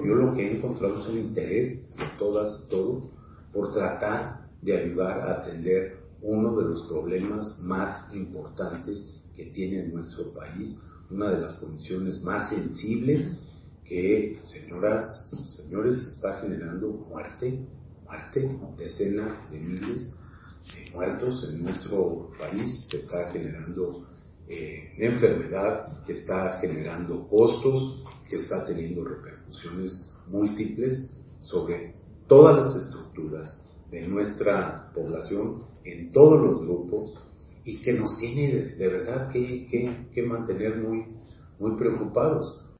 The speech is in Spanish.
Yo lo que he encontrado es un interés de todas y todos por tratar de ayudar a atender uno de los problemas más importantes que tiene nuestro país, una de las condiciones más sensibles que, señoras, señores, está generando muerte, decenas de miles de muertos en nuestro país, que está generando enfermedad, que está generando costos, que está teniendo repercusiones múltiples sobre todas las estructuras de nuestra población, en todos los grupos, y que nos tiene de verdad que mantener muy preocupados.